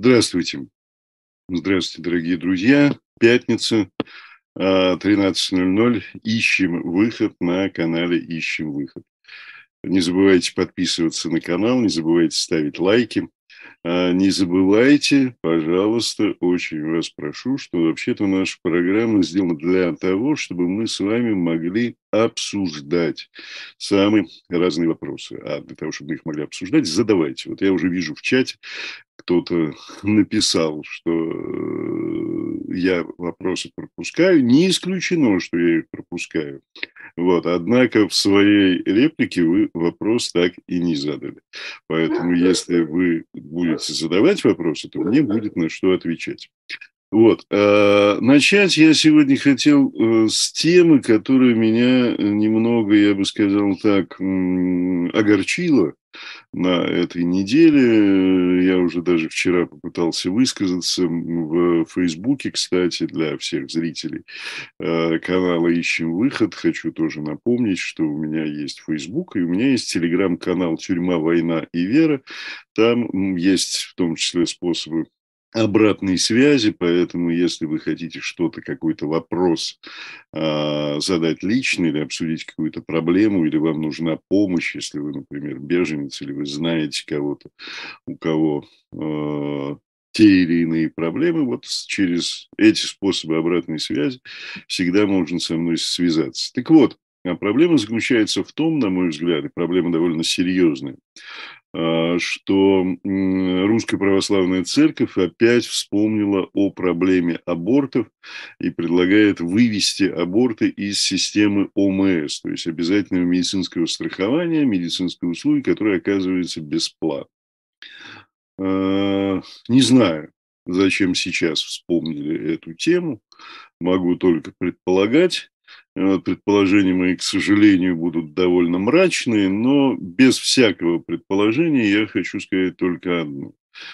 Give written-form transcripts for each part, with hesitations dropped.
Здравствуйте. Здравствуйте, дорогие друзья. Пятница, 13:00. Ищем выход на канале "Ищем выход". Не забывайте подписываться на канал, не забывайте ставить лайки. Не забывайте, пожалуйста, очень вас прошу, что вообще-то наша программа сделана для того, чтобы мы с вами могли обсуждать самые разные вопросы. А для того, чтобы мы их могли обсуждать, задавайте. Вот я уже вижу в чате, кто-то написал, что я вопросы пропускаю. Не исключено, что я их пропускаю. Вот. Однако в своей реплике вы вопрос так и не задали. Поэтому, если вы будете задавать вопросы, то мне будет на что отвечать. Вот. Начать я сегодня хотел с темы, которая меня немного, я бы сказал так, огорчила на этой неделе. Я уже даже вчера попытался высказаться в Фейсбуке, кстати, для всех зрителей канала "Ищем выход". Хочу тоже напомнить, что у меня есть Фейсбук и у меня есть телеграм-канал "Тюрьма, война и вера". Там есть в том числе способы обратной связи, поэтому если вы хотите что-то, какой-то вопрос задать лично или обсудить какую-то проблему, или вам нужна помощь, если вы, например, беженец, или вы знаете кого-то, у кого те или иные проблемы, вот через эти способы обратной связи всегда можно со мной связаться. Так вот, проблема заключается в том, на мой взгляд, и проблема довольно серьезная, что Русская Православная Церковь опять вспомнила о проблеме абортов и предлагает вывести аборты из системы ОМС, то есть обязательного медицинского страхования, медицинской услуги, которая оказывается бесплатно. Не знаю, зачем сейчас вспомнили эту тему, могу только предполагать. Предположения мои, к сожалению, будут довольно мрачные, но без всякого предположения я хочу сказать только одно.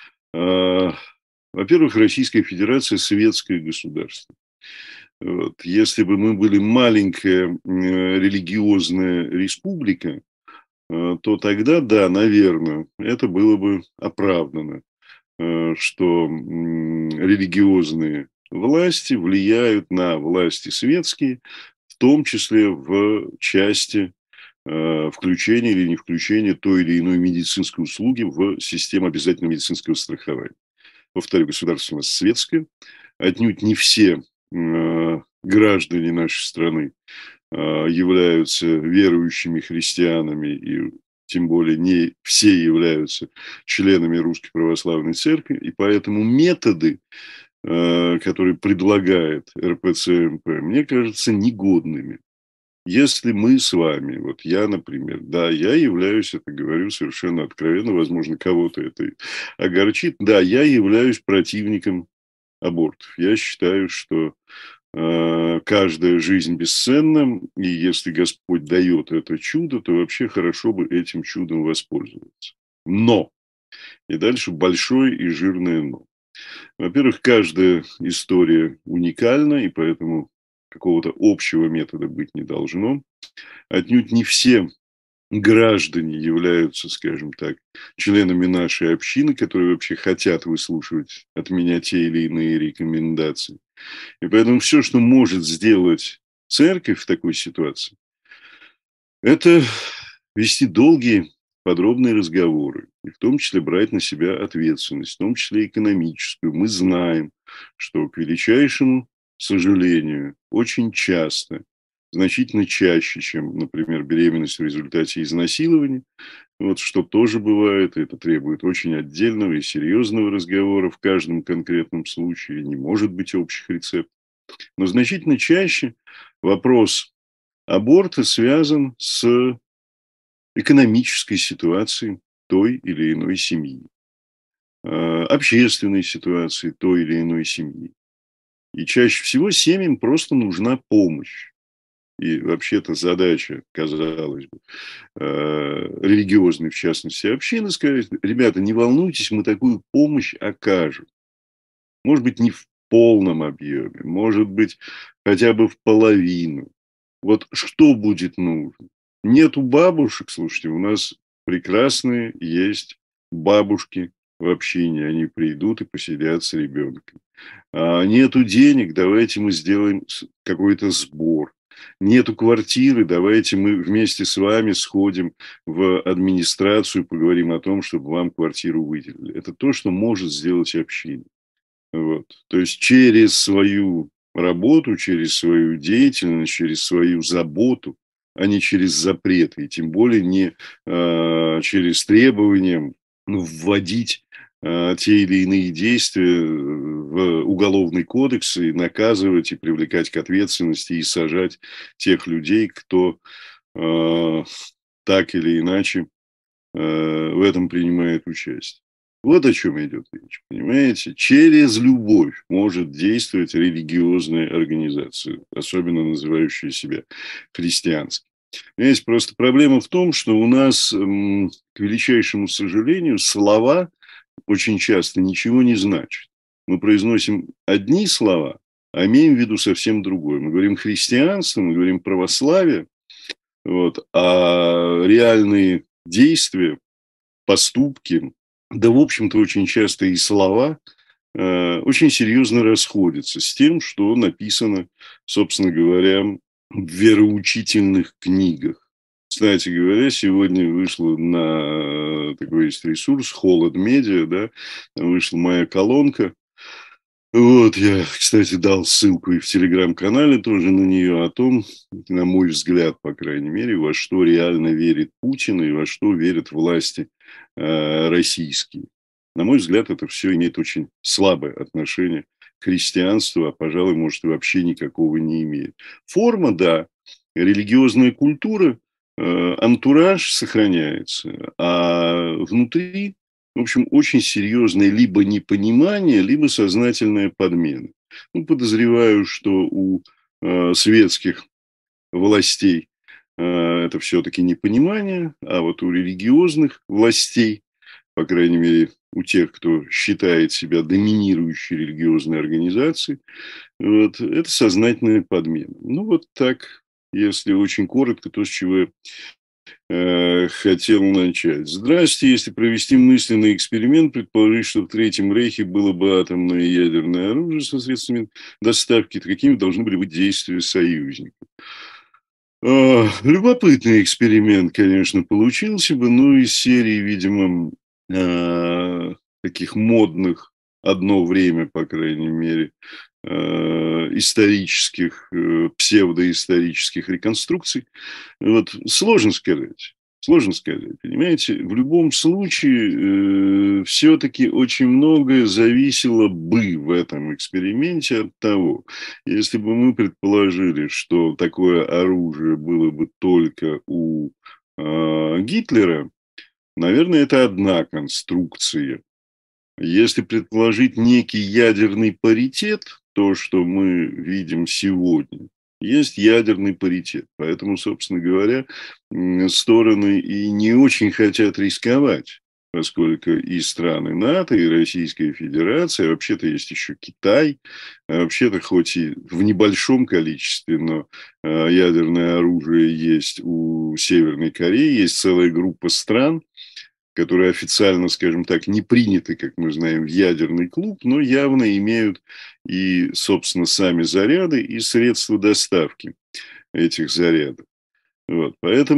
Во-первых, Российская Федерация – светское государство. Вот. Если бы мы были маленькая религиозная республика, то тогда, да, наверное, это было бы оправдано, что религиозные власти влияют на власти светские, в том числе в части включения или не включения той или иной медицинской услуги в систему обязательного медицинского страхования. Повторю, государство у нас светское, отнюдь не все граждане нашей страны являются верующими христианами, и тем более не все являются членами Русской Православной Церкви, и поэтому методы, которые предлагает РПЦ-МП, мне кажется, негодными. Если мы с вами, вот я, например, да, я являюсь, это говорю совершенно откровенно, возможно, кого-то это огорчит, да, я являюсь противником абортов. Я считаю, что каждая жизнь бесценна, и если Господь дает это чудо, то вообще хорошо бы этим чудом воспользоваться. Но, и дальше большое и жирное но. Во-первых, каждая история уникальна, и поэтому какого-то общего метода быть не должно. Отнюдь не все граждане являются, скажем так, членами нашей общины, которые вообще хотят выслушивать от меня те или иные рекомендации. И поэтому все, что может сделать церковь в такой ситуации, это вести долгие, подробные разговоры, и в том числе брать на себя ответственность, в том числе экономическую. Мы знаем, что, к величайшему сожалению, очень часто, значительно чаще, чем, например, беременность в результате изнасилования, вот, что тоже бывает, это требует очень отдельного и серьезного разговора в каждом конкретном случае, не может быть общих рецептов. Но значительно чаще вопрос аборта связан с экономической ситуацией той или иной семьи, общественной ситуацией той или иной семьи. И чаще всего семьям просто нужна помощь. И вообще-то задача, казалось бы, религиозной, в частности, общины, сказать: ребята, не волнуйтесь, мы такую помощь окажем. Может быть, не в полном объеме, может быть, хотя бы в половину. Вот что будет нужно? Нету бабушек, слушайте, у нас прекрасные есть бабушки в общине, они придут и посидят с ребенком. Нету денег, давайте мы сделаем какой-то сбор. Нету квартиры, давайте мы вместе с вами сходим в администрацию, поговорим о том, чтобы вам квартиру выделили. Это то, что может сделать община. Вот. То есть через свою работу, через свою деятельность, через свою заботу, а не через запреты, и тем более не через требования вводить те или иные действия в уголовный кодекс и наказывать, и привлекать к ответственности, и сажать тех людей, кто э, так или иначе в этом принимает участие. Вот о чем идет речь, понимаете? Через любовь может действовать религиозная организация, особенно называющая себя христианской. Есть просто проблема в том, что у нас, к величайшему сожалению, слова очень часто ничего не значат. Мы произносим одни слова, а имеем в виду совсем другое. Мы говорим христианство, мы говорим православие, вот, а реальные действия, поступки, да, в общем-то, очень часто и слова очень серьезно расходятся с тем, что написано, собственно говоря, в вероучительных книгах. Кстати говоря, сегодня вышла на такой есть ресурс Холод Медиа, да, вышла моя колонка. Вот, я, кстати, дал ссылку и в телеграм-канале тоже на нее о том, на мой взгляд, по крайней мере, во что реально верит Путин и во что верят власти российские. На мой взгляд, это все имеет очень слабое отношение к христианству, а, пожалуй, может, и вообще никакого не имеет. Форма, да, религиозная культура, антураж сохраняется, а внутри, в общем, очень серьезное либо непонимание, либо сознательная подмена. Ну, подозреваю, что у светских властей это все-таки непонимание, а вот у религиозных властей, по крайней мере, у тех, кто считает себя доминирующей религиозной организацией, вот, это сознательная подмена. Ну, вот так, если очень коротко, то, с чего я хотел начать. Здрасте. Если провести мысленный эксперимент, предположить, что в Третьем Рейхе было бы атомное и ядерное оружие со средствами доставки, то какими должны были быть действия союзников? Любопытный эксперимент, конечно, получился бы, но из серии, видимо, э, таких модных одно время, по крайней мере, исторических, псевдоисторических реконструкций. Вот сложно сказать. Сложно сказать, понимаете, в любом случае все-таки очень многое зависело бы в этом эксперименте от того, если бы мы предположили, что такое оружие было бы только у Гитлера, наверное, это одна конструкция. Если предположить некий ядерный паритет, то, что мы видим сегодня, есть ядерный паритет. Поэтому, собственно говоря, стороны и не очень хотят рисковать, поскольку и страны НАТО, и Российская Федерация, а вообще-то есть еще Китай, а вообще-то хоть и в небольшом количестве, но ядерное оружие есть у Северной Кореи, есть целая группа стран, которые официально, скажем так, не приняты, как мы знаем, в ядерный клуб, но явно имеют и, собственно, сами заряды, и средства доставки этих зарядов. Вот.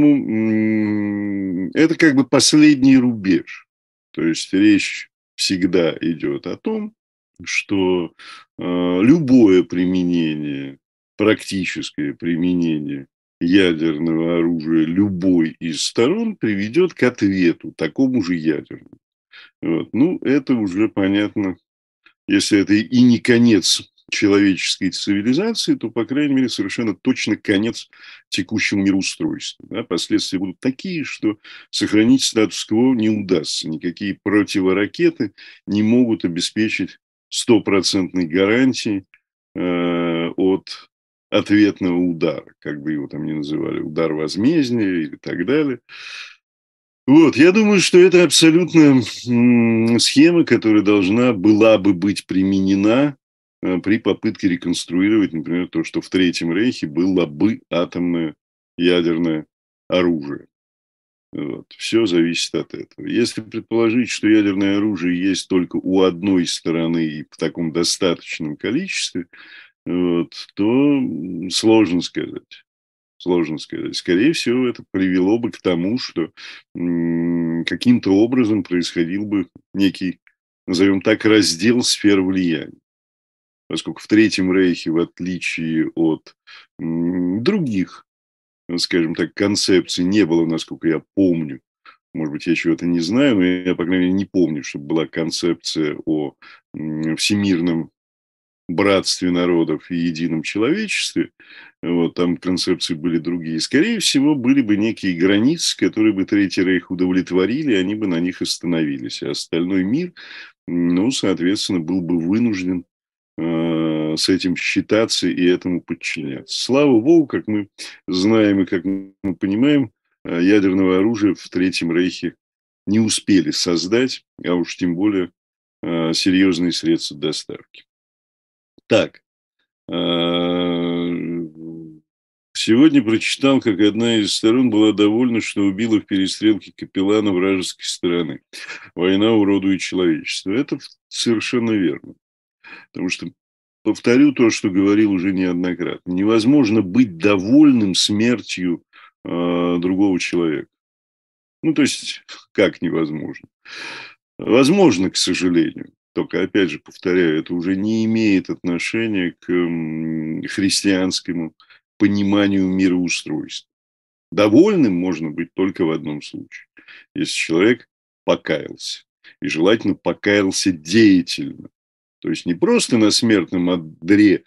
Поэтому это как бы последний рубеж. То есть речь всегда идет о том, что любое применение, практическое применение ядерного оружия любой из сторон приведет к ответу, такому же ядерному. Вот. Ну, это уже понятно. Если это и не конец человеческой цивилизации, то, по крайней мере, совершенно точно конец текущему мироустройству. Да? Последствия будут такие, что сохранить статус-кво не удастся. Никакие противоракеты не могут обеспечить стопроцентной гарантии от ответного удара, как бы его там ни называли, удар возмездия или так далее. Вот, я думаю, что это абсолютно схема, которая должна была бы быть применена при попытке реконструировать, например, то, что в Третьем Рейхе было бы атомное ядерное оружие. Вот. Все зависит от этого. Если предположить, что ядерное оружие есть только у одной стороны и в таком достаточном количестве, вот, то сложно сказать. Сложно сказать. Скорее всего, это привело бы к тому, что каким-то образом происходил бы некий, назовем так, раздел сфер влияния. Поскольку в Третьем Рейхе, в отличие от других, скажем так, концепций, не было, насколько я помню, может быть, я чего-то не знаю, но я, по крайней мере, не помню, чтобы была концепция о всемирном братстве народов и едином человечестве. Вот, там концепции были другие. Скорее всего, были бы некие границы, которые бы Третий Рейх удовлетворили, и они бы на них остановились. А остальной мир, ну, соответственно, был бы вынужден с этим считаться и этому подчиняться. Слава богу, как мы знаем и как мы понимаем, ядерного оружия в Третьем Рейхе не успели создать, а уж тем более серьезные средства доставки. Так, сегодня прочитал, как одна из сторон была довольна, что убила в перестрелке капеллана вражеской стороны. Война уродует человечество. Это совершенно верно. Потому что, повторю то, что говорил уже неоднократно, невозможно быть довольным смертью другого человека. Ну, то есть, как невозможно? Возможно, к сожалению. Только, опять же, повторяю, это уже не имеет отношения к христианскому пониманию мироустройства. Довольным можно быть только в одном случае. Если человек покаялся. И желательно покаялся деятельно. То есть не просто на смертном одре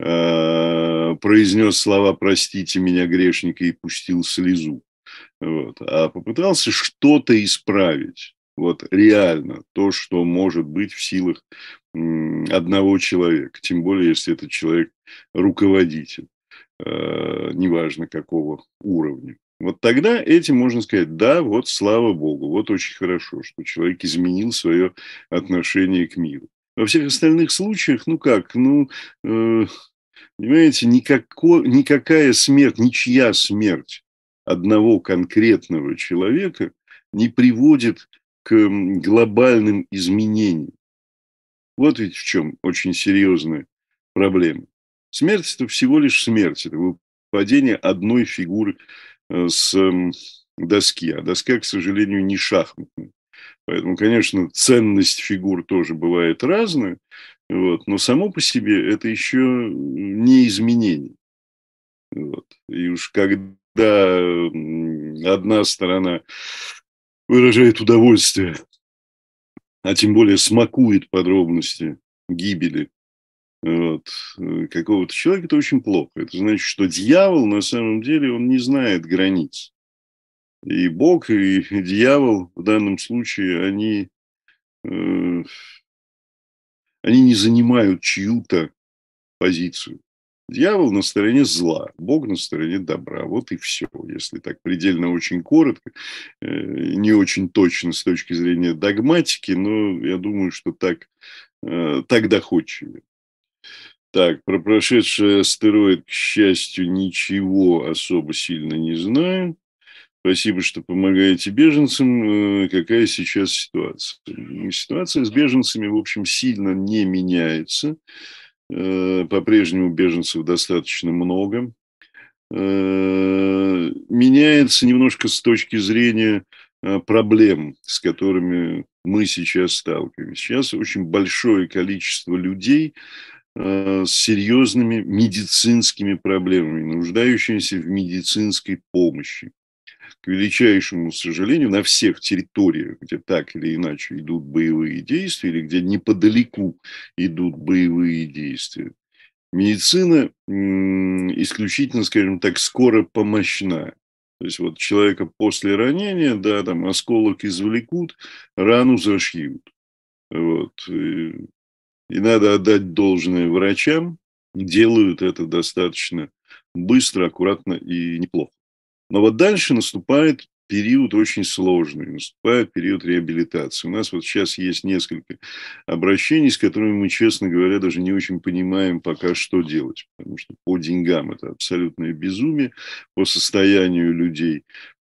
произнес слова «простите меня, грешника» и пустил слезу. Вот, а попытался что-то исправить. Вот реально то, что может быть в силах одного человека. Тем более, если этот человек руководитель, неважно какого уровня. Вот тогда этим можно сказать, да, вот слава богу, вот очень хорошо, что человек изменил свое отношение к миру. Во всех остальных случаях, ну как, понимаете, никакая смерть, ничья смерть одного конкретного человека не приводит к глобальным изменениям. Вот ведь в чем очень серьезная проблема. Смерть – это всего лишь смерть. Это выпадение одной фигуры с доски. А доска, к сожалению, не шахматная. Поэтому, конечно, ценность фигур тоже бывает разная. Вот, но само по себе это еще не изменение. Вот. И уж когда одна сторона выражает удовольствие, а тем более смакует подробности гибели вот, какого-то человека, это очень плохо. Это значит, что дьявол на самом деле он не знает границ. И Бог, и дьявол в данном случае, э, они не занимают чью-то позицию. Дьявол на стороне зла, Бог на стороне добра. Вот и все. Если так предельно очень коротко, не очень точно с точки зрения догматики, но я думаю, что так доходчивее. Так, про прошедший астероид, к счастью, ничего особо сильно не знаю. Спасибо, что помогаете беженцам. Какая сейчас ситуация? Ситуация с беженцами, в общем, сильно не меняется. По-прежнему беженцев достаточно много. Меняется немножко с точки зрения проблем, с которыми мы сейчас сталкиваемся. Сейчас очень большое количество людей с серьезными медицинскими проблемами, нуждающимися в медицинской помощи. К величайшему сожалению, на всех территориях, где так или иначе идут боевые действия, или где неподалеку идут боевые действия, медицина исключительно, скажем так, скоропомощная. То есть, вот человека после ранения, да, там осколок извлекут, рану зашьют. Вот. И надо отдать должное врачам, делают это достаточно быстро, аккуратно и неплохо. Но вот дальше наступает период очень сложный, наступает период реабилитации. У нас вот сейчас есть несколько обращений, с которыми мы, честно говоря, даже не очень понимаем пока, что делать. Потому что по деньгам это абсолютное безумие, по состоянию людей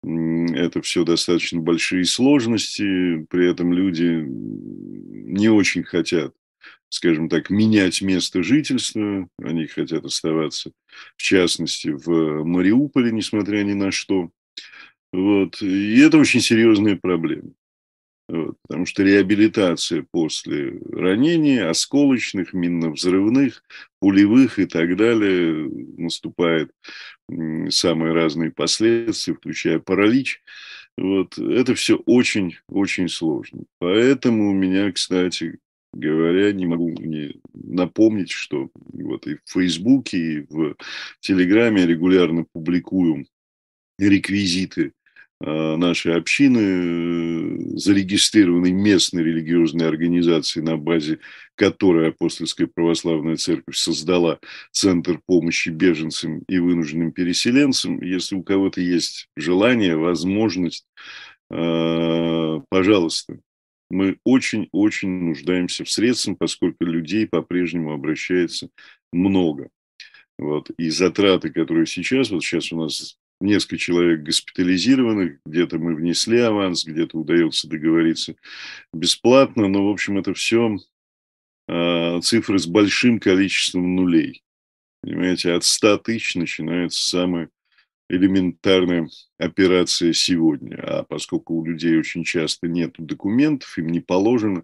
Это все достаточно большие сложности, при этом люди не очень хотят, скажем так, менять место жительства, они хотят оставаться, в частности, в Мариуполе, несмотря ни на что. Вот. И это очень серьезная проблема. Вот, потому что реабилитация после ранений, осколочных, минно-взрывных, пулевых и так далее, наступает самые разные последствия, включая паралич. Вот, это все очень-очень сложно. Поэтому у меня, кстати говоря, не могу не напомнить, что вот и в Фейсбуке, и в Телеграме я регулярно публикую реквизиты нашей общины, зарегистрированной местной религиозной организации, на базе которой Апостольская православная церковь создала Центр помощи беженцам и вынужденным переселенцам. Если у кого-то есть желание, возможность, пожалуйста. Мы очень-очень нуждаемся в средствах, поскольку людей по-прежнему обращается много. Вот. И затраты, которые сейчас, вот сейчас у нас несколько человек госпитализированных, где-то мы внесли аванс, где-то удается договориться бесплатно, но, в общем, это все цифры с большим количеством нулей. Понимаете, от 100 тысяч начинается самая элементарная операция сегодня. А поскольку у людей очень часто нет документов, им не положено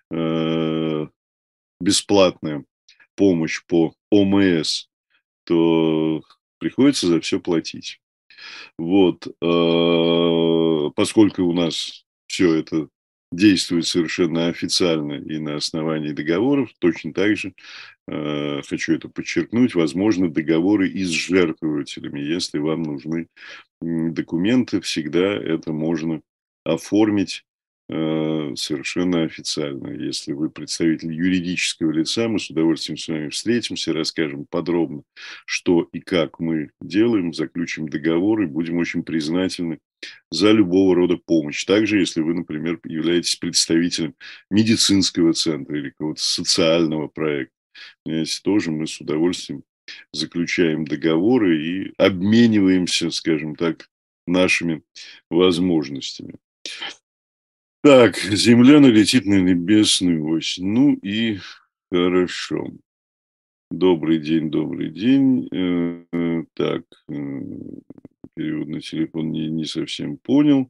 э, бесплатная помощь по ОМС, то приходится за все платить. Вот, поскольку у нас все это действует совершенно официально и на основании договоров, точно так же, хочу это подчеркнуть, возможно, договоры и с жертвователями. Если вам нужны документы, всегда это можно оформить совершенно официально. Если вы представитель юридического лица, мы с удовольствием с вами встретимся, расскажем подробно, что и как мы делаем, заключим договор и будем очень признательны за любого рода помощь. Также, если вы, например, являетесь представителем медицинского центра или какого-то социального проекта, понимаете, тоже мы с удовольствием заключаем договоры и обмениваемся, скажем так, нашими возможностями. Так, Земля летит на небесную ось. Ну и хорошо. Добрый день, добрый день. Так, перевод на телефон не совсем понял.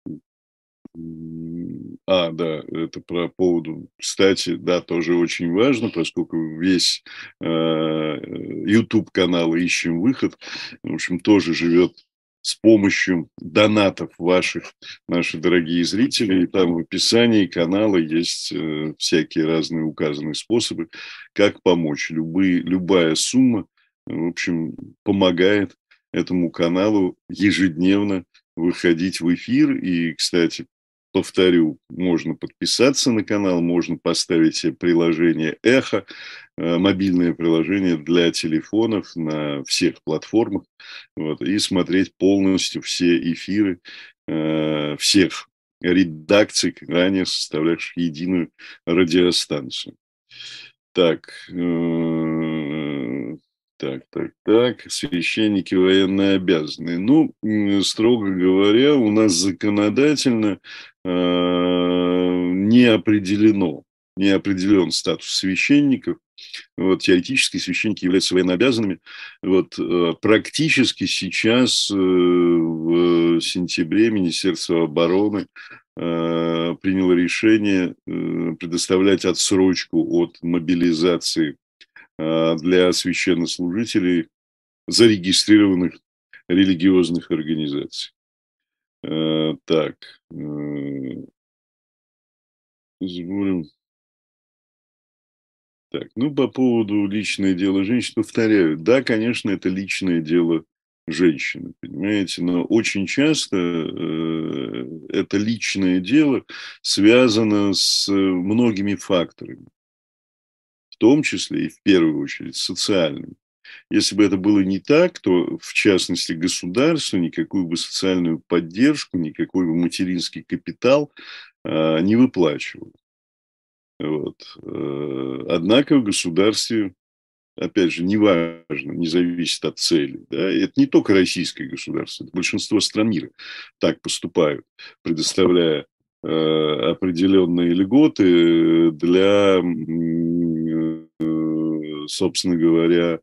Да, это про поводу, кстати, да, тоже очень важно, поскольку весь YouTube канал «Ищем выход», в общем, тоже живет с помощью донатов ваших, наши дорогие зрители. И там в описании канала есть всякие разные указанные способы, как помочь. Любая сумма, в общем, помогает этому каналу ежедневно выходить в эфир. И, кстати, повторю, можно подписаться на канал, можно поставить себе приложение «Эхо», мобильное приложение для телефонов на всех платформах, вот, и смотреть полностью все эфиры всех редакций, ранее составлявших единую радиостанцию. Так, священники военнообязанные. Ну, строго говоря, у нас законодательно не определен статус священников. Вот, теоретически священники являются военнообязанными. Вот, практически сейчас, в сентябре, Министерство обороны приняло решение предоставлять отсрочку от мобилизации для священнослужителей, зарегистрированных религиозных организаций. Так, позволим. Так, ну, по поводу личное дело женщин, повторяю, да, конечно, это личное дело женщины, понимаете, но очень часто это личное дело связано с многими факторами, в том числе и в первую очередь социальными. Если бы это было не так, то, в частности, государство никакую бы социальную поддержку, никакой бы материнский капитал не выплачивало. Вот. Однако в государстве опять же, неважно, не зависит от цели. Да? И это не только российское государство, это большинство стран мира так поступают, предоставляя определенные льготы для, собственно говоря,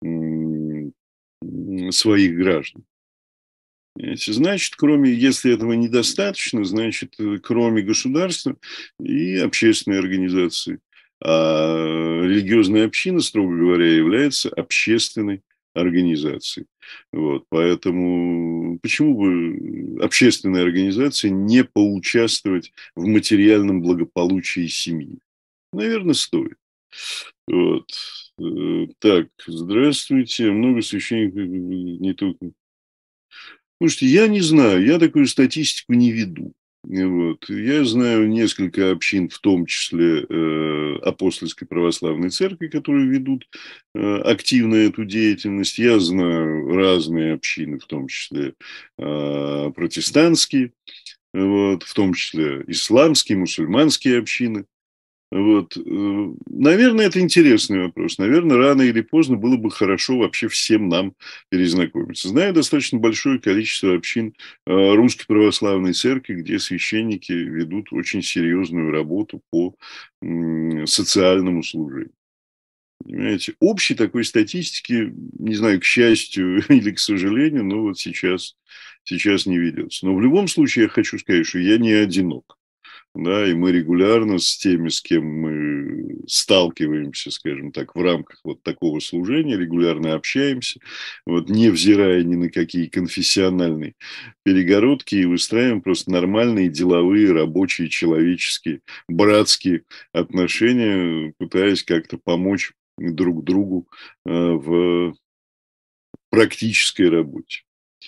своих граждан. Понимаете? Значит, если этого недостаточно, значит, кроме государства и общественной организации. А религиозная община, строго говоря, является общественной организацией. Вот, поэтому почему бы общественной организации не поучаствовать в материальном благополучии семьи? Наверное, стоит. Вот. Так, здравствуйте. Много священников не только. Слушайте, я не знаю, я такую статистику не веду. Вот. Я знаю несколько общин, в том числе апостольской православной церкви, которые ведут активно эту деятельность. Я знаю разные общины, в том числе протестантские, вот, в том числе исламские, мусульманские общины. Вот. Наверное, это интересный вопрос. Наверное, рано или поздно было бы хорошо вообще всем нам перезнакомиться. Знаю достаточно большое количество общин Русской Православной Церкви, где священники ведут очень серьезную работу по социальному служению. Понимаете? Общей такой статистики, не знаю, к счастью или к сожалению, но вот сейчас не ведется. Но в любом случае я хочу сказать, что я не одинок. Да, и мы регулярно с теми, с кем мы сталкиваемся, скажем так, в рамках вот такого служения, регулярно общаемся, вот, невзирая ни на какие конфессиональные перегородки, и выстраиваем просто нормальные деловые, рабочие, человеческие, братские отношения, пытаясь как-то помочь друг другу в практической работе.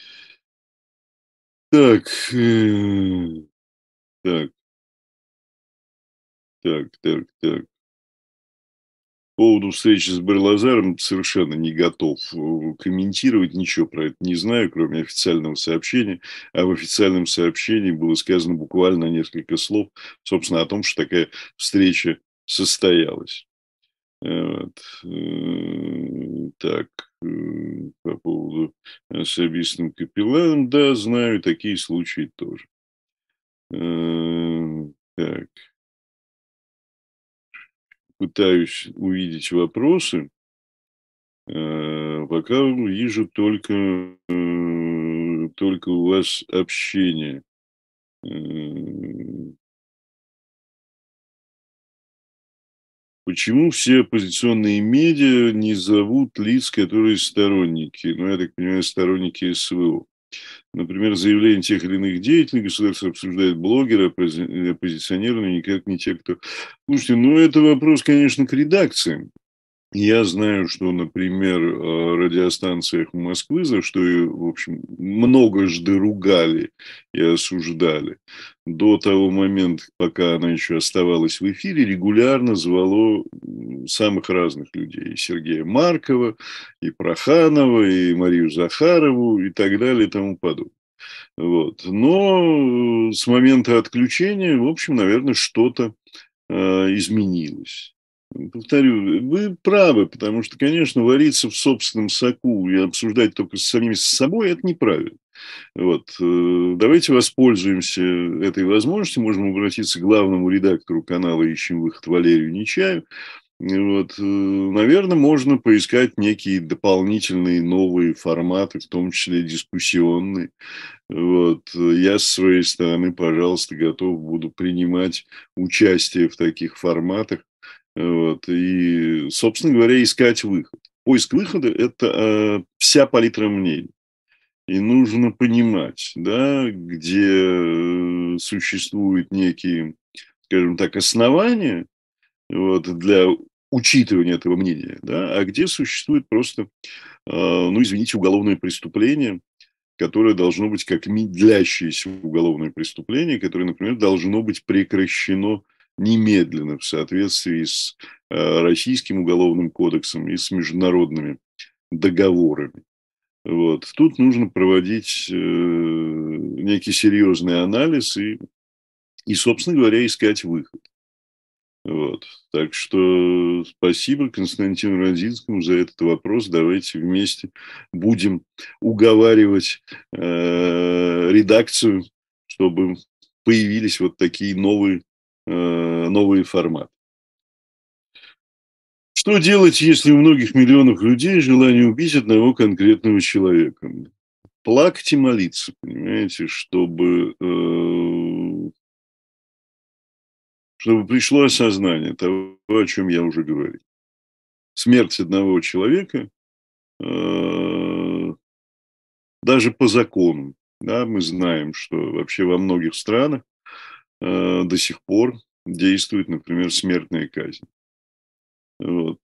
Так, так, так. По поводу встречи с Берлазаром совершенно не готов комментировать, ничего про это не знаю, кроме официального сообщения. А в официальном сообщении было сказано буквально несколько слов, собственно, о том, что такая встреча состоялась. Вот. Так, по поводу особистым капелланом, да, знаю, такие случаи тоже. Так, пытаюсь увидеть вопросы. Пока вижу только у вас общение. М, Почему все оппозиционные медиа не зовут лиц, которые сторонники? Ну, я так понимаю, сторонники СВО. Например, заявления тех или иных деятелей государство обсуждает блогеры, оппозиционеры, но никак не те, кто... Слушайте, ну, это вопрос, конечно, к редакциям. Я знаю, что, например, радиостанциях Москвы, за что, в общем, многожды ругали и осуждали, до того момента, пока она еще оставалась в эфире, регулярно звало самых разных людей. И Сергея Маркова, и Проханова, и Марию Захарову, и так далее, и тому подобное. Вот. Но с момента отключения, в общем, наверное, что-то изменилось. Повторю, вы правы, потому что, конечно, вариться в собственном соку и обсуждать только с самими с собой – это неправильно. Вот. Давайте воспользуемся этой возможностью. Можем обратиться к главному редактору канала «Ищем выход» Валерию Нечаю. Вот. Наверное, можно поискать некие дополнительные новые форматы, в том числе дискуссионные. Вот. Я с своей стороны, пожалуйста, готов буду принимать участие в таких форматах. Вот. И, собственно говоря, искать выход. Поиск выхода – это вся палитра мнений. И нужно понимать, да, где существуют некие, скажем так, основания вот, для учитывания этого мнения, да, а где существует просто, ну, извините, уголовное преступление, которое должно быть как длящееся уголовное преступление, которое, например, должно быть прекращено немедленно в соответствии с Российским уголовным кодексом и с международными договорами. Вот. Тут нужно проводить некий серьезный анализ и, собственно говоря, искать выход. Вот. Так что спасибо Константину Родзинскому за этот вопрос. Давайте вместе будем уговаривать редакцию, чтобы появились вот такие новые форматы. Что делать, если у многих миллионов людей желание убить одного конкретного человека? Плакать и молиться, понимаете, чтобы пришло осознание того, о чем я уже говорил. Смерть одного человека, даже по закону, да, мы знаем, что вообще во многих странах до сих пор действует, например, смертная казнь. Вот.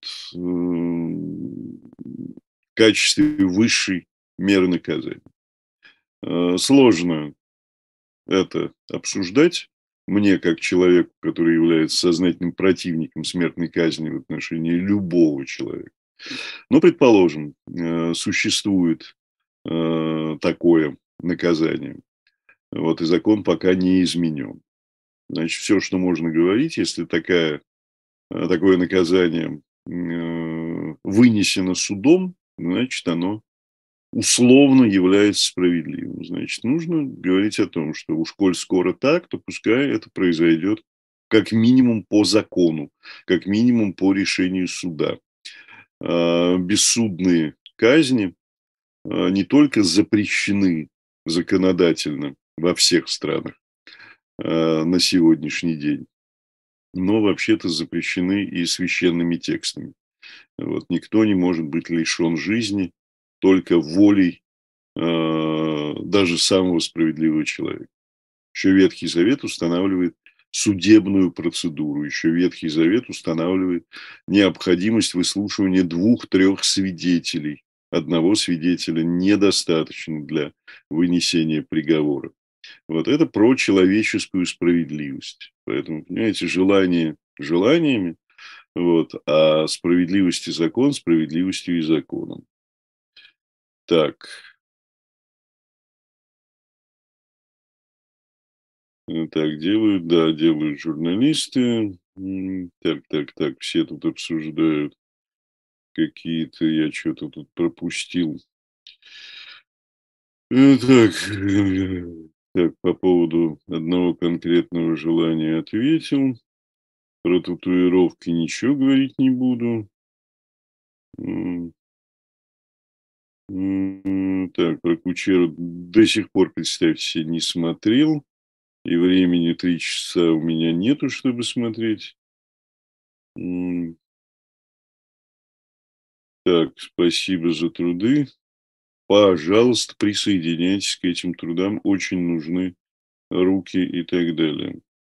В качестве высшей меры наказания. Сложно это обсуждать. Мне, как человеку, который является сознательным противником смертной казни в отношении любого человека. Но, предположим, существует такое наказание. Вот, и закон пока не изменен. Значит, все, что можно говорить, если такое наказание вынесено судом, значит, оно условно является справедливым. Значит, нужно говорить о том, что уж коль скоро так, то пускай это произойдет как минимум по закону, как минимум по решению суда. Бессудные казни не только запрещены законодательно во всех странах на сегодняшний день, но вообще-то запрещены и священными текстами. Вот, никто не может быть лишен жизни только волей даже самого справедливого человека. Еще Ветхий Завет устанавливает судебную процедуру. Еще Ветхий Завет устанавливает необходимость выслушивания 2-3 свидетелей. Одного свидетеля недостаточно для вынесения приговора. Вот это про человеческую справедливость. Поэтому, понимаете, желание желаниями, вот, а справедливость и закон справедливостью и законом. Так, так делают, да, делают журналисты. Так, все тут обсуждают какие-то, я что-то тут пропустил. Так, по поводу одного конкретного желания ответил. Про татуировки ничего говорить не буду. Так, про Кучеру до сих пор, представьте себе, не смотрел. И времени 3 часа у меня нету, чтобы смотреть. Так, спасибо за труды. Пожалуйста, присоединяйтесь к этим трудам. Очень нужны руки и так далее.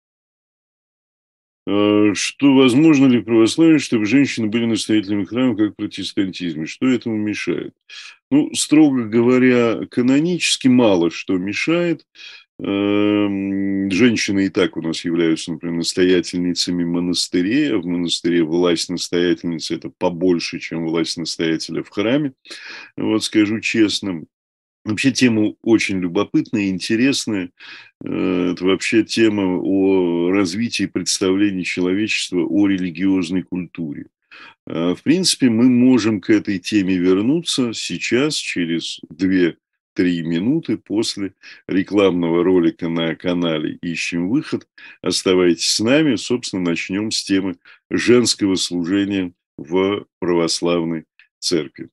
Что возможно ли в православии, чтобы женщины были настоятелями храма, как в протестантизме? Что этому мешает? Ну, строго говоря, канонически мало что мешает. Женщины и так у нас являются, например, настоятельницами монастырей, а в монастыре власть настоятельницы – это побольше, чем власть настоятеля в храме. Вот скажу честно. Вообще тема очень любопытная, интересная. Это вообще тема о развитии представлений человечества о религиозной культуре. В принципе, мы можем к этой теме вернуться сейчас, через 2-3 минуты после рекламного ролика на канале «Ищем выход». Оставайтесь с нами. Собственно, начнем с темы женского служения в православной церкви.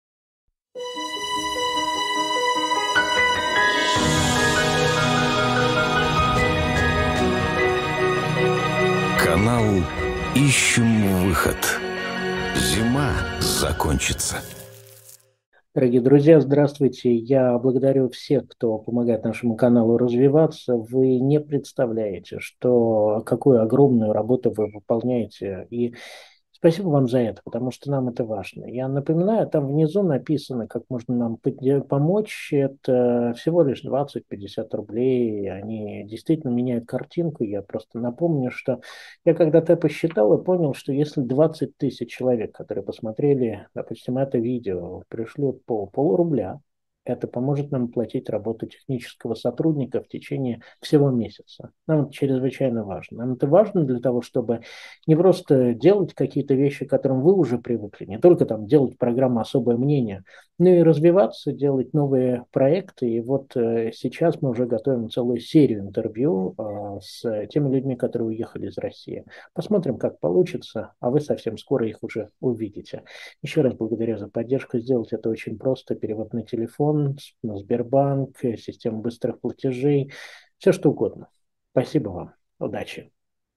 Канал «Ищем выход». Зима закончится. Дорогие друзья, здравствуйте. Я благодарю всех, кто помогает нашему каналу развиваться. Вы не представляете, какую огромную работу вы выполняете. И спасибо вам за это, потому что нам это важно. Я напоминаю, там внизу написано, как можно нам помочь. Это всего лишь 20-50 рублей. Они действительно меняют картинку. Я просто напомню, что я когда-то посчитал и понял, что если 20 тысяч человек, которые посмотрели, допустим, это видео, пришлют по полрубля, это поможет нам оплатить работу технического сотрудника в течение всего месяца. Нам это чрезвычайно важно. Нам это важно для того, чтобы не просто делать какие-то вещи, к которым вы уже привыкли, не только там делать программу «Особое мнение», но и развиваться, делать новые проекты. И вот сейчас мы уже готовим целую серию интервью с теми людьми, которые уехали из России. Посмотрим, как получится, а вы совсем скоро их уже увидите. Еще раз благодарю за поддержку. Сделать это очень просто. Перевод на телефон, на Сбербанк, система быстрых платежей, все что угодно. Спасибо вам. Удачи.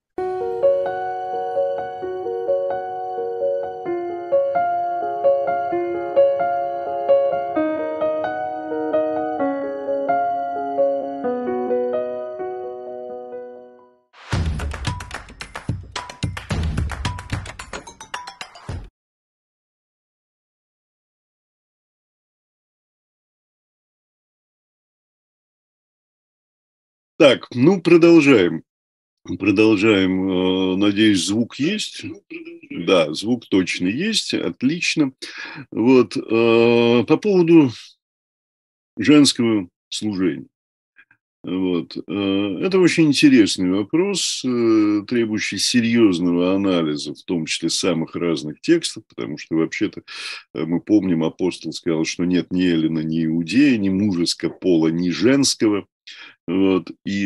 Так, ну, продолжаем. Продолжаем. Надеюсь, звук есть. Да, звук точно есть. Отлично. Вот. По поводу женского служения. Вот. Это очень интересный вопрос, требующий серьезного анализа, в том числе самых разных текстов, потому что вообще-то мы помним, апостол сказал, что нет ни эллина, ни иудея, ни мужеского пола, ни женского. Вот. И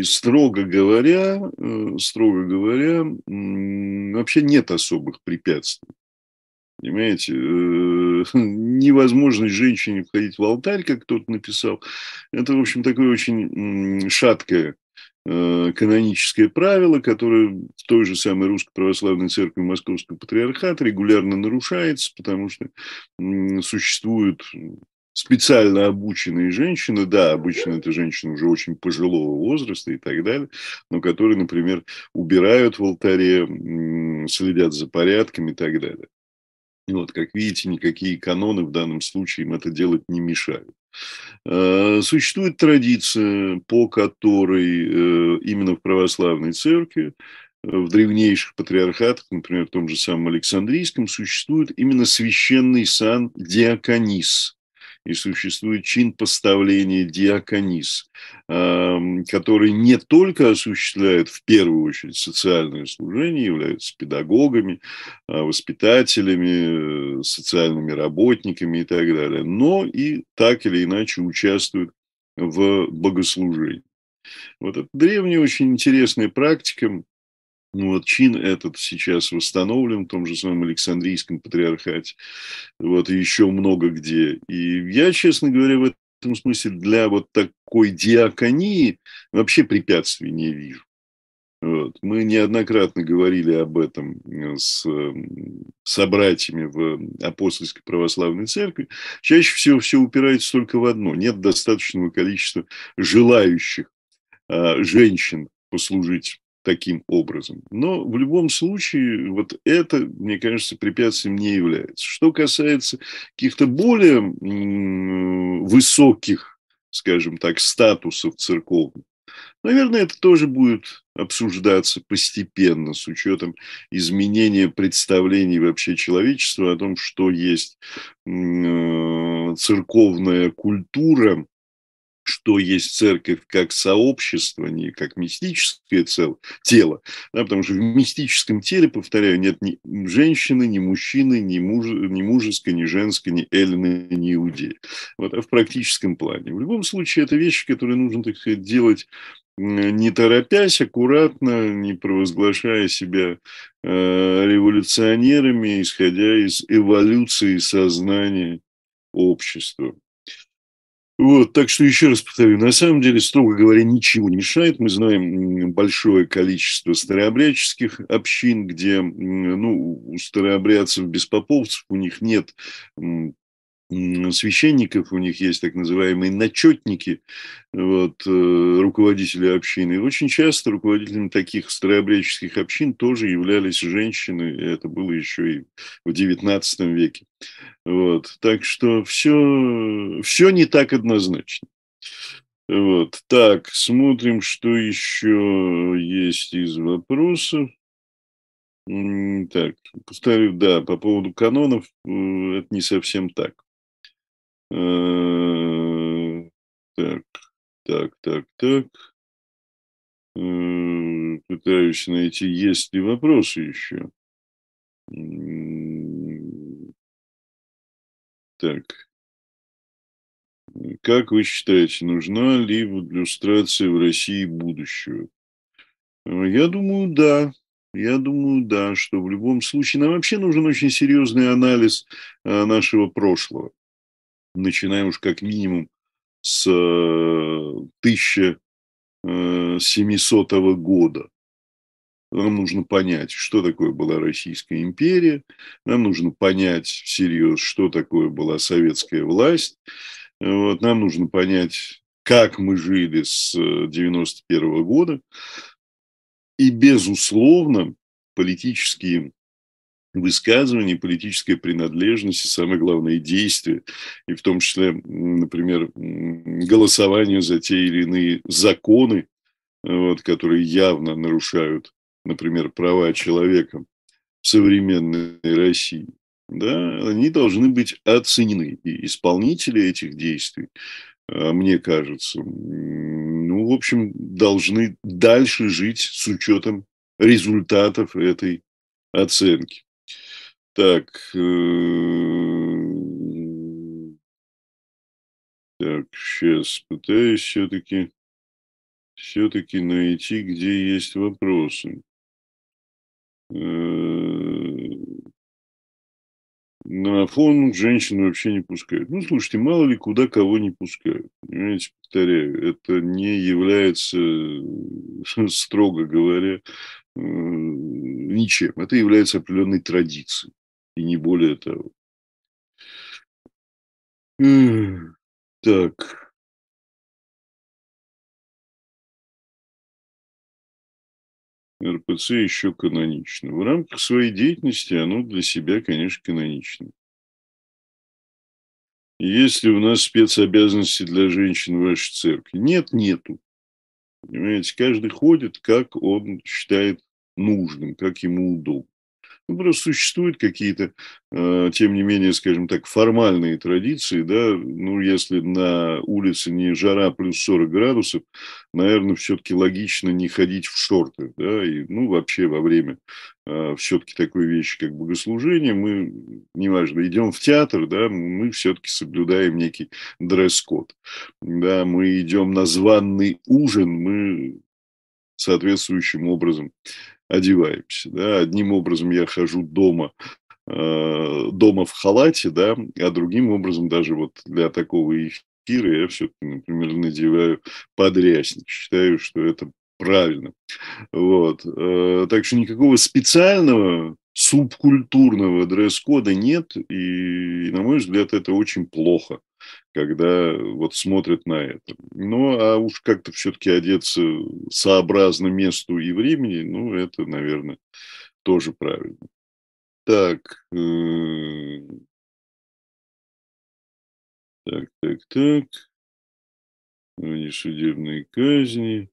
строго говоря, вообще нет особых препятствий. Понимаете, невозможность женщине входить в алтарь, как кто-то написал, это, в общем, такое очень шаткое каноническое правило, которое в той же самой Русской Православной Церкви Московского Патриархата регулярно нарушается, потому что существуют специально обученные женщины, да, обычно это женщины уже очень пожилого возраста и так далее, но которые, например, убирают в алтаре, следят за порядком и так далее. Вот, как видите, никакие каноны в данном случае им это делать не мешают. Существует традиция, по которой именно в православной церкви, в древнейших патриархатах, например, в том же самом Александрийском, существует именно священный сан диаконис. И существует чин поставления диаконис, который не только осуществляет в первую очередь социальное служение, являются педагогами, воспитателями, социальными работниками и так далее, но и так или иначе участвуют в богослужении. Вот это древняя очень интересная практика. Ну, вот чин этот сейчас восстановлен в том же самом Александрийском патриархате, вот, и еще много где. И я, честно говоря, в этом смысле для вот такой диаконии вообще препятствий не вижу. Вот. Мы неоднократно говорили об этом с собратьями в Апостольской Православной Церкви. Чаще всего все упирается только в одно. Нет достаточного количества желающих женщин послужить таким образом. Но в любом случае вот это, мне кажется, препятствием не является. Что касается каких-то более высоких, скажем так, статусов церковных, наверное, это тоже будет обсуждаться постепенно с учетом изменения представлений вообще человечества о том, что есть церковная культура, что есть церковь как сообщество, не как мистическое тело, да, потому что в мистическом теле, повторяю, нет ни женщины, ни мужчины, ни мужеской, ни женской, ни эллины, ни иудея. Вот, а в практическом плане. В любом случае, это вещи, которые нужно, так сказать, делать не торопясь, аккуратно, не провозглашая себя революционерами, исходя из эволюции сознания общества. Вот, так что еще раз повторю, на самом деле, строго говоря, ничего не мешает. Мы знаем большое количество старообрядческих общин, где, ну, у старообрядцев беспоповцев у них нет священников, у них есть так называемые начетники, вот, руководители общины. И очень часто руководителями таких старообрядческих общин тоже являлись женщины, и это было еще и в XIX веке. Вот, так что все не так однозначно. Вот, так, смотрим, что еще есть из вопросов. Так, повторю, да, по поводу канонов, это не совсем так. Так, так. Пытаюсь найти, есть ли вопросы еще. Так, как вы считаете, нужна ли люстрация в России будущего? Я думаю, да. Я думаю, да, что в любом случае нам вообще нужен очень серьезный анализ нашего прошлого. Начинаем уж как минимум с 1700 года. Нам нужно понять, что такое была Российская империя. Нам нужно понять всерьез, что такое была советская власть. Вот. Нам нужно понять, как мы жили с 91 года. И, безусловно, политические высказывания, политическая принадлежность и, самое главное, действия, и в том числе, например, голосование за те или иные законы, вот, которые явно нарушают, например, права человека в современной России, да, они должны быть оценены. И исполнители этих действий, мне кажется, ну, в общем, должны дальше жить с учетом результатов этой оценки. Так, так, сейчас пытаюсь все-таки найти, где есть вопросы. На Афон женщин вообще не пускают. Ну, слушайте, мало ли куда кого не пускают. Понимаете, повторяю, это не является, строго говоря, ничем. Это является определенной традицией. И не более того. Так, РПЦ еще канонично. В рамках своей деятельности оно для себя, конечно, канонично. Есть ли у нас спецобязанности для женщин в вашей церкви? Нет, нету. Понимаете, каждый ходит, как он считает нужным, как ему удобно. Ну, просто существуют какие-то, тем не менее, скажем так, формальные традиции, да, ну, если на улице не жара плюс 40 градусов, наверное, все-таки логично не ходить в шорты, да, и, ну, вообще во время все-таки такой вещи, как богослужение, мы, неважно, идем в театр, да, мы все-таки соблюдаем некий дресс-код, да, мы идем на званый ужин, мы соответствующим образом одеваемся. Да. Одним образом я хожу дома в халате, да, а другим образом даже вот для такого эфира я все-таки, например, надеваю подрясник. Считаю, что это правильно. Вот. Так что никакого специального субкультурного дресс-кода нет, и, на мой взгляд, это очень плохо, когда вот смотрят на это. Ну, а уж как-то все-таки одеться сообразно месту и времени, ну, это, наверное, тоже правильно. Так, так. Несудебные казни.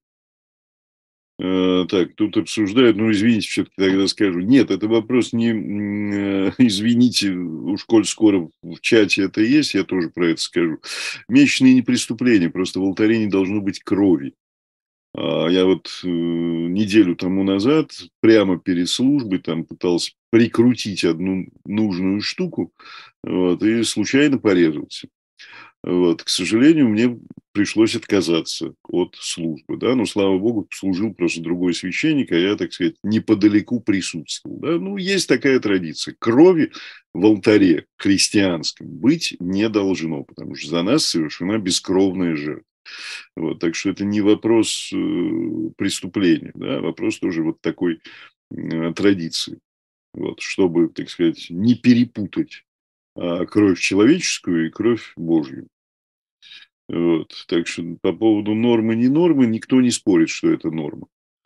Так, тут обсуждают, ну, извините, все-таки тогда скажу. Нет, это вопрос не, извините, уж коль скоро в чате это есть, я тоже про это скажу. Месячные не преступления, просто в алтаре не должно быть крови. Я вот неделю тому назад прямо перед службой там пытался прикрутить одну нужную штуку, вот, и случайно порезался. Вот. К сожалению, мне пришлось отказаться от службы, да, но, слава богу, служил просто другой священник, а я, так сказать, неподалеку присутствовал, да. Ну, есть такая традиция. Крови в алтаре христианском быть не должно, потому что за нас совершена бескровная жертва. Вот, так что это не вопрос преступления, да, а вопрос тоже вот такой традиции. Вот, чтобы, так сказать, не перепутать кровь человеческую и кровь Божью. Вот. Так что по поводу нормы, не нормы, никто не спорит, что это норма.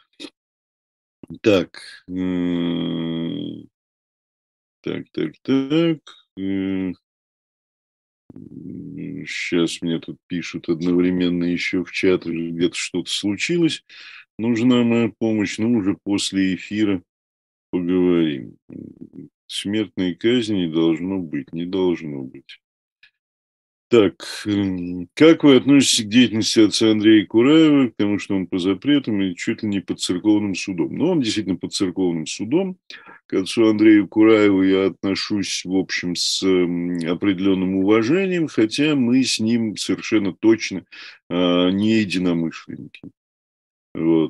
Так, так. Сейчас мне тут пишут одновременно еще в чат, где-то что-то случилось. Нужна моя помощь, но уже после эфира поговорим. Смертной казни не должно быть, не должно быть. Так, как вы относитесь к деятельности отца Андрея Кураева, к тому, что он по запретам и чуть ли не под церковным судом? Ну, он действительно под церковным судом. К отцу Андрею Кураеву я отношусь, в общем, с определенным уважением, хотя мы с ним совершенно точно не единомышленники. Вот.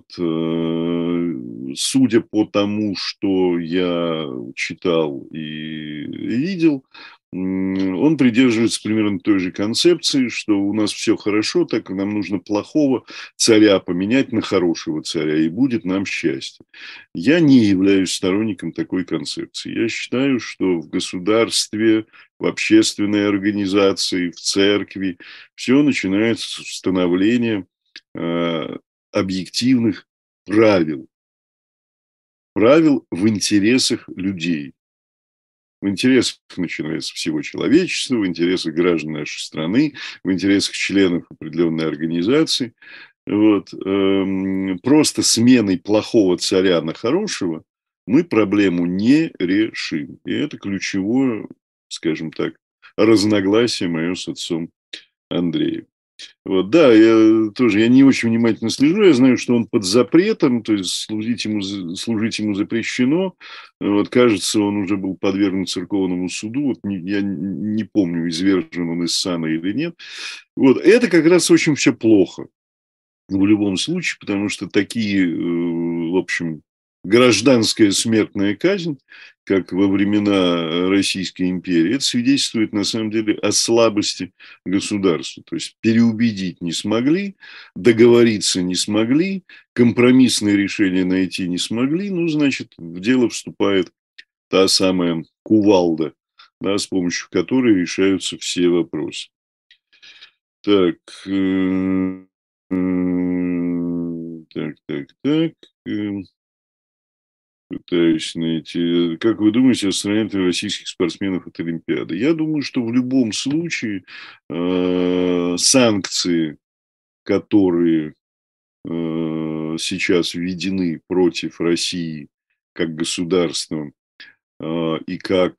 Судя по тому, что я читал и видел, он придерживается примерно той же концепции, что у нас все хорошо, так нам нужно плохого царя поменять на хорошего царя, и будет нам счастье. Я не являюсь сторонником такой концепции. Я считаю, что в государстве, в общественной организации, в церкви все начинается с установления объективных правил. Правил в интересах людей. В интересах, начинается, всего человечества, в интересах граждан нашей страны, в интересах членов определенной организации. Вот. Просто сменой плохого царя на хорошего мы проблему не решим. И это ключевое, скажем так, разногласие мое с отцом Андреем. Вот, да, я не очень внимательно слежу, я знаю, что он под запретом, то есть служить ему запрещено. Вот, кажется, он уже был подвергнут церковному суду, вот, я не помню, извержен он из сана или нет. Вот, это как раз очень все плохо в любом случае, потому что такие, в общем, гражданская смертная казнь, как во времена Российской империи, это свидетельствует на самом деле о слабости государства. То есть переубедить не смогли, договориться не смогли, компромиссные решения найти не смогли, ну, значит, в дело вступает та самая кувалда, да, с помощью которой решаются все вопросы. Так, так. Пытаюсь найти. Как вы думаете, отстранят ли российских спортсменов от Олимпиады? Я думаю, что в любом случае санкции, которые сейчас введены против России как государства и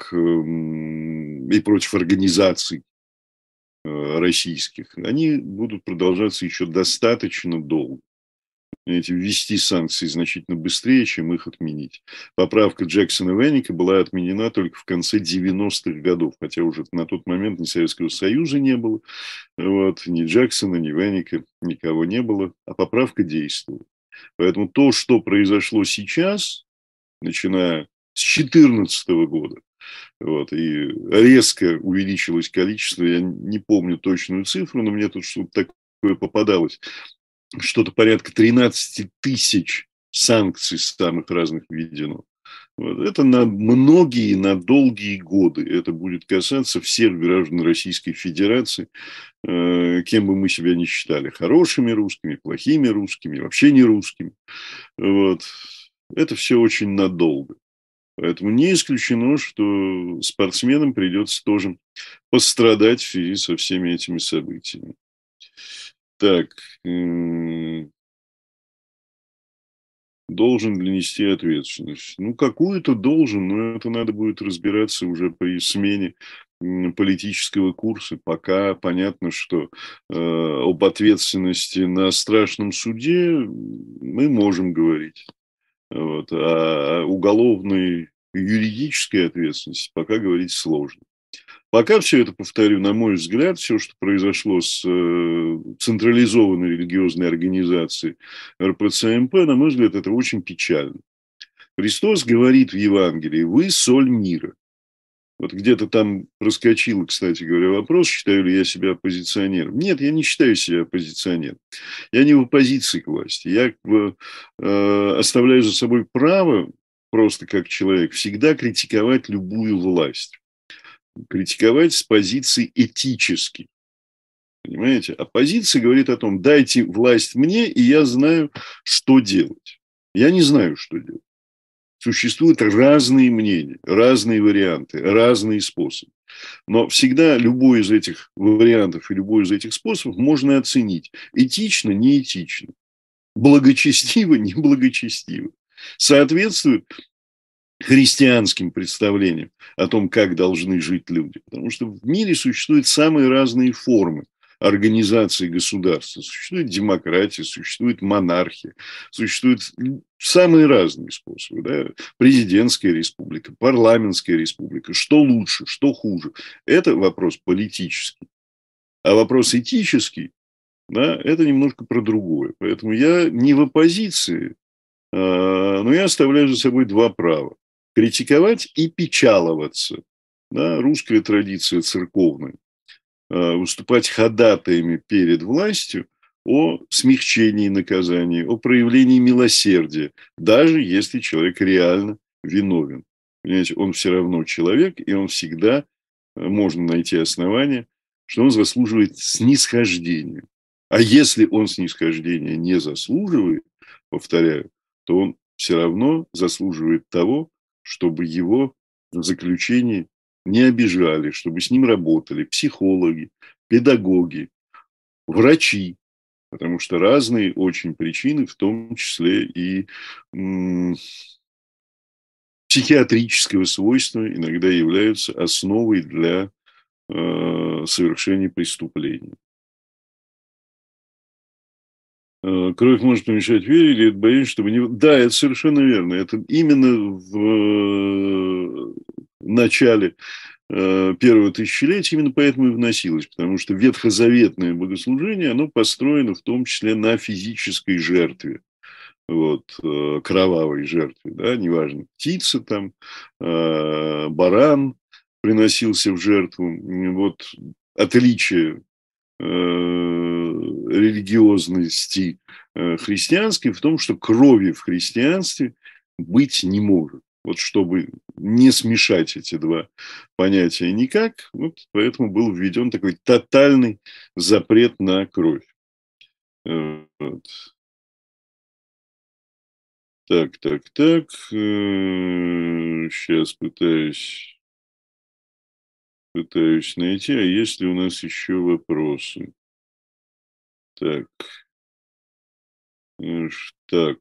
против организаций российских, они будут продолжаться еще достаточно долго. Ввести санкции значительно быстрее, чем их отменить. Поправка Джексона Веника была отменена только в конце 90-х годов, хотя уже на тот момент ни Советского Союза не было, вот, ни Джексона, ни Веника, никого не было, а поправка действовала. Поэтому то, что произошло сейчас, начиная с 2014 года, вот, и резко увеличилось количество, я не помню точную цифру, но мне тут что-то такое попадалось, что-то порядка 13 тысяч санкций самых разных введено. Вот. Это на многие, на долгие годы. Это будет касаться всех граждан Российской Федерации, кем бы мы себя ни считали. Хорошими русскими, плохими русскими, вообще не русскими. Вот. Это все очень надолго. Поэтому не исключено, что спортсменам придется тоже пострадать в связи со всеми этими событиями. Так, должен ли нести ответственность? Ну, какую-то должен, но это надо будет разбираться уже при смене политического курса. Пока понятно, что об ответственности на страшном суде мы можем говорить. Вот, а уголовной юридической ответственности пока говорить сложно. Пока все это, повторю, на мой взгляд, все, что произошло с централизованной религиозной организацией РПЦ-МП, на мой взгляд, это очень печально. Христос говорит в Евангелии: «Вы соль мира». Вот где-то там проскочил, кстати говоря, вопрос, считаю ли я себя оппозиционером. Нет, я не считаю себя оппозиционером. Я не в оппозиции к власти. Я оставляю за собой право, просто как человек, всегда критиковать любую власть. Критиковать с позиции этической. Понимаете? Оппозиция говорит о том: дайте власть мне, и я знаю, что делать. Я не знаю, что делать. Существуют разные мнения, разные варианты, разные способы. Но всегда любой из этих вариантов и любой из этих способов можно оценить. Этично, неэтично. Благочестиво, неблагочестиво. Соответствует христианским представлениям о том, как должны жить люди. Потому что в мире существуют самые разные формы организации государства. Существует демократия, существует монархия, существуют самые разные способы. Да? Президентская республика, парламентская республика. Что лучше, что хуже? Это вопрос политический. А вопрос этический, да, это немножко про другое. Поэтому я не в оппозиции, но я оставляю за собой два права. Критиковать и печаловаться. Да, русская традиция церковная. Выступать ходатаями перед властью о смягчении наказания, о проявлении милосердия, даже если человек реально виновен. Понимаете, он все равно человек, и он всегда, можно найти основания, что он заслуживает снисхождения. А если он снисхождения не заслуживает, повторяю, то он все равно заслуживает того, чтобы его в заключении не обижали, чтобы с ним работали психологи, педагоги, врачи, потому что разные очень причины, в том числе и психиатрического свойства, иногда являются основой для совершения преступлений. Кровь может помешать вере, или это боюсь, чтобы не... Да, это совершенно верно. Это именно в начале первого тысячелетия именно поэтому и вносилось, потому что ветхозаветное богослужение, оно построено в том числе на физической жертве, вот, кровавой жертве, да, неважно, птица там, баран приносился в жертву, вот, отличие религиозности христианской в том, что крови в христианстве быть не может. Вот чтобы не смешать эти два понятия никак, вот поэтому был введен такой тотальный запрет на кровь. Вот. Так. Сейчас пытаюсь найти, а есть ли у нас еще вопросы? Так. Так.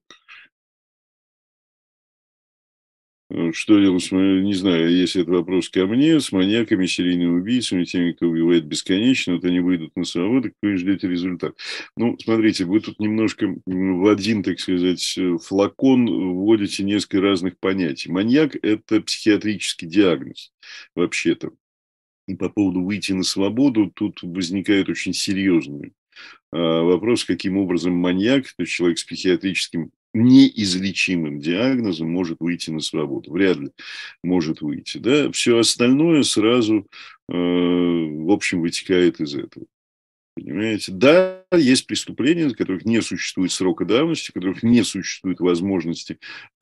Что делать, не знаю, если это вопрос ко мне, с маньяками, серийными убийцами, теми, кто убивает бесконечно, вот они выйдут на свободу, какой ждете результат? Ну, смотрите, вы тут немножко в один, так сказать, флакон вводите несколько разных понятий. Маньяк – это психиатрический диагноз, вообще-то. И по поводу выйти на свободу тут возникает очень серьезный вопрос, каким образом маньяк, то есть человек с психиатрическим неизлечимым диагнозом может выйти на свободу. Вряд ли может выйти. Да? Все остальное сразу, в общем, вытекает из этого. Понимаете? Да, есть преступления, за которых не существует срока давности, в которых не существует возможности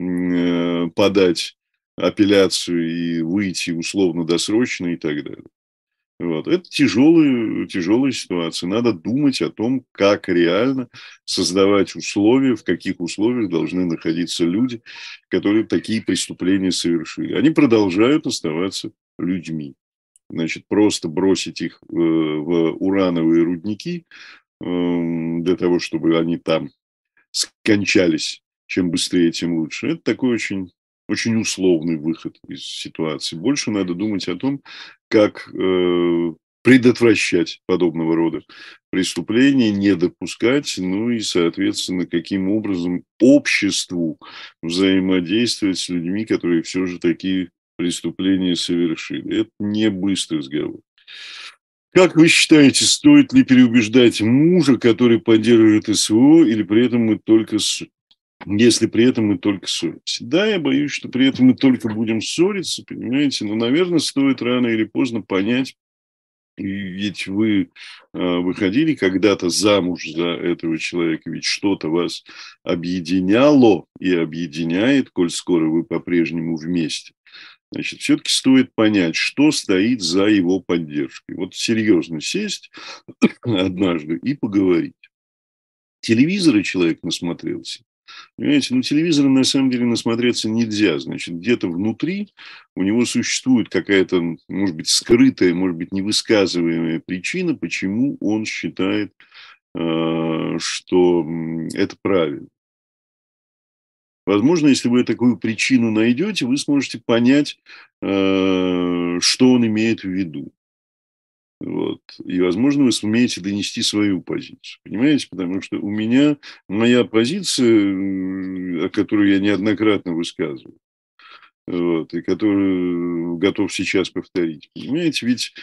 подать апелляцию и выйти условно-досрочно и так далее. Вот. Это тяжелая ситуация. Надо думать о том, как реально создавать условия, в каких условиях должны находиться люди, которые такие преступления совершили. Они продолжают оставаться людьми. Значит, просто бросить их в урановые рудники для того, чтобы они там скончались, чем быстрее, тем лучше. Это такой очень, очень условный выход из ситуации. Больше надо думать о том, как предотвращать подобного рода преступления, не допускать, ну и, соответственно, каким образом обществу взаимодействовать с людьми, которые все же такие преступления совершили. Это не быстрый разговор. Как вы считаете, стоит ли переубеждать мужа, который поддерживает СВО, или при этом мы только если при этом мы только ссоримся? Да, я боюсь, что при этом мы только будем ссориться, понимаете, но, наверное, стоит рано или поздно понять, ведь вы выходили когда-то замуж за этого человека, ведь что-то вас объединяло и объединяет, коль скоро вы по-прежнему вместе. Значит, все-таки стоит понять, что стоит за его поддержкой. Вот серьезно сесть однажды и поговорить. Телевизора человек насмотрелся. Понимаете, ну телевизора на самом деле насмотреться нельзя. Значит, где-то внутри у него существует какая-то, может быть, скрытая, может быть, невысказываемая причина, почему он считает, что это правильно. Возможно, если вы такую причину найдете, вы сможете понять, что он имеет в виду. Вот. И, возможно, вы сумеете донести свою позицию. Понимаете? Потому что у меня моя позиция, о которой я неоднократно высказывал, вот, и которую готов сейчас повторить. Понимаете, ведь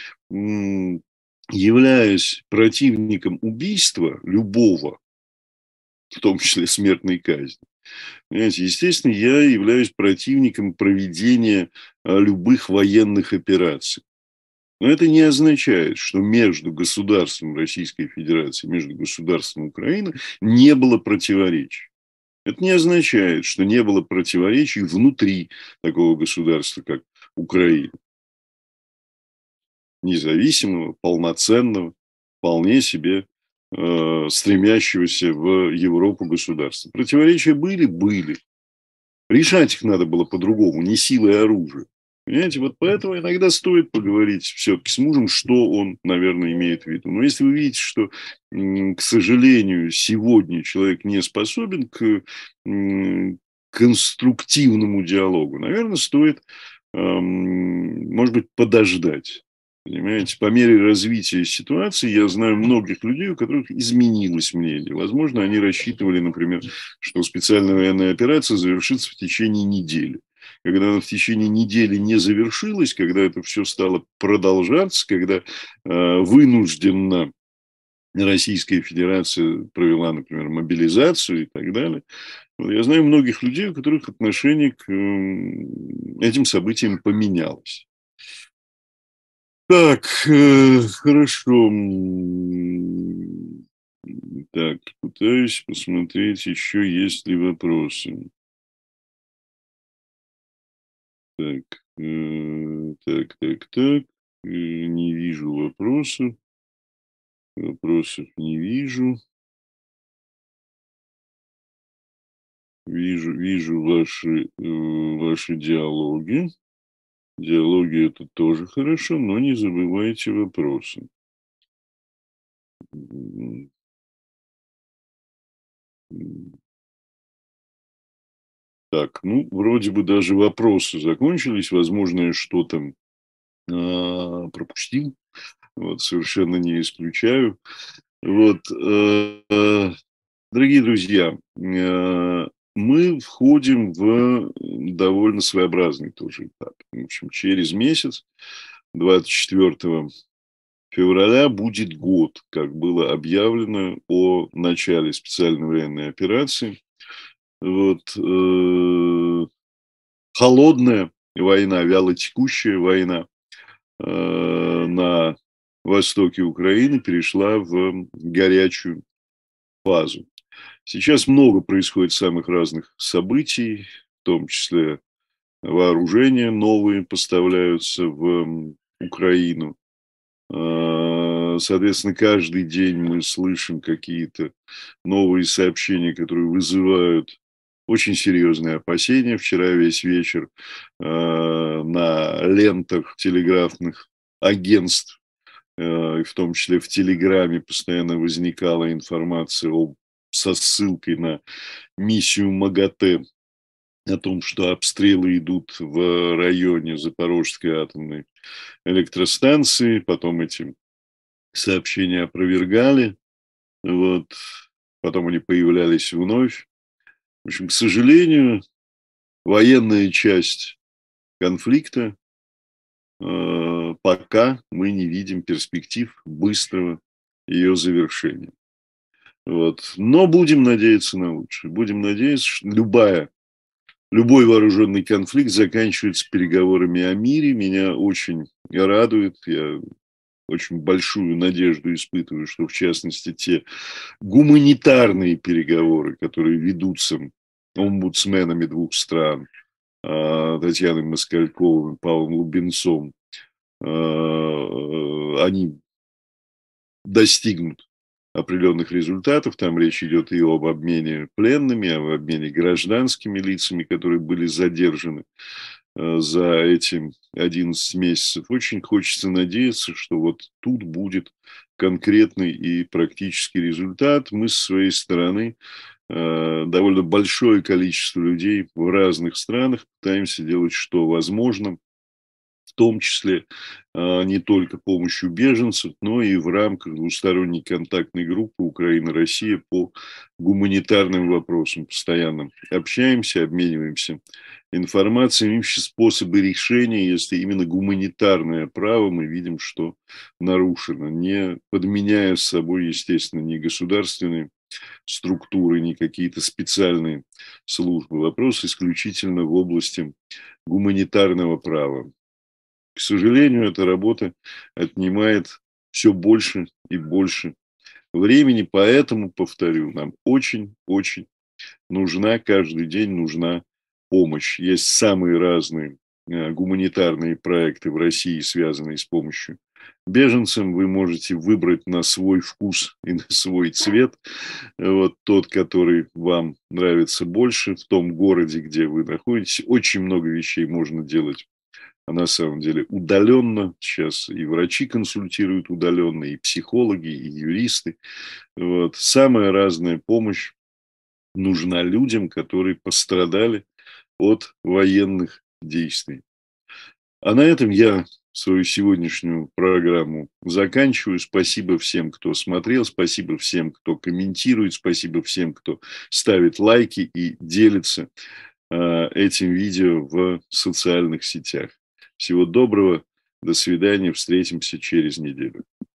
являясь противником убийства любого, в том числе смертной казни, понимаете, естественно, я являюсь противником проведения любых военных операций. Но это не означает, что между государством Российской Федерации, между государством Украины не было противоречий. Это не означает, что не было противоречий внутри такого государства, как Украина. Независимого, полноценного, вполне себе стремящегося в Европу государства. Противоречия были? Были. Решать их надо было по-другому, не силой и оружием. Понимаете, вот поэтому иногда стоит поговорить все-таки с мужем, что он, наверное, имеет в виду. Но если вы видите, что, к сожалению, сегодня человек не способен к конструктивному диалогу, наверное, стоит, может быть, подождать. Понимаете, по мере развития ситуации я знаю многих людей, у которых изменилось мнение. Возможно, они рассчитывали, например, что специальная военная операция завершится в течение недели. Когда она в течение недели не завершилась, когда это все стало продолжаться, когда вынужденно Российская Федерация провела, например, мобилизацию и так далее. Я знаю многих людей, у которых отношение к этим событиям поменялось. Так, хорошо. Так, пытаюсь посмотреть, еще есть ли вопросы. Так, так. Не вижу вопросов. Вопросов не вижу. Вижу ваши диалоги. Диалоги – это тоже хорошо, но не забывайте вопросы. Так, ну, вроде бы даже вопросы закончились. Возможно, я что-то пропустил. Вот, совершенно не исключаю. Вот, дорогие друзья, мы входим в довольно своеобразный тоже этап. В общем, через месяц, 24 февраля, будет год, как было объявлено о начале специальной военной операции. Вот, холодная война, вялотекущая война на востоке Украины перешла в горячую фазу. Сейчас много происходит самых разных событий, в том числе вооружения новые поставляются в Украину. Соответственно, каждый день мы слышим какие-то новые сообщения, которые вызывают очень серьезные опасения. Вчера весь вечер на лентах телеграфных агентств, в том числе в Телеграме, постоянно возникала информация со ссылкой на миссию МАГАТЭ о том, что обстрелы идут в районе Запорожской атомной электростанции. Потом эти сообщения опровергали. Вот. Потом они появлялись вновь. В общем, к сожалению, военная часть конфликта, пока мы не видим перспектив быстрого ее завершения. Вот. Но будем надеяться на лучшее. Будем надеяться, что любой вооруженный конфликт заканчивается переговорами о мире. Меня очень радует. Я очень большую надежду испытываю, что, в частности, те гуманитарные переговоры, которые ведутся омбудсменами двух стран, Татьяной Москальковой и Павлом Лубенцом, они достигнут определенных результатов. Там речь идет и об обмене пленными, об обмене гражданскими лицами, которые были задержаны за эти 11 месяцев. Очень хочется надеяться, что вот тут будет конкретный и практический результат. Мы с своей стороны довольно большое количество людей в разных странах. Пытаемся делать, что возможно, в том числе не только помощью беженцев, но и в рамках двусторонней контактной группы Украина-Россия по гуманитарным вопросам. Постоянно общаемся, обмениваемся информацией, ищем способы решения, если именно гуманитарное право мы видим, что нарушено, не подменяя с собой, естественно, ни государственные структуры, ни какие-то специальные службы. Вопрос исключительно в области гуманитарного права. К сожалению, эта работа отнимает все больше и больше времени, поэтому, повторю, нам очень-очень нужна, каждый день нужна помощь. Есть самые разные гуманитарные проекты в России, связанные с помощью беженцам. Вы можете выбрать на свой вкус и на свой цвет вот тот, который вам нравится больше в том городе, где вы находитесь. Очень много вещей можно делать на самом деле удаленно. Сейчас и врачи консультируют удаленно, и психологи, и юристы. Вот. Самая разная помощь нужна людям, которые пострадали от военных действий. А на этом я свою сегодняшнюю программу заканчиваю. Спасибо всем, кто смотрел, спасибо всем, кто комментирует, спасибо всем, кто ставит лайки и делится этим видео в социальных сетях. Всего доброго, до свидания, встретимся через неделю.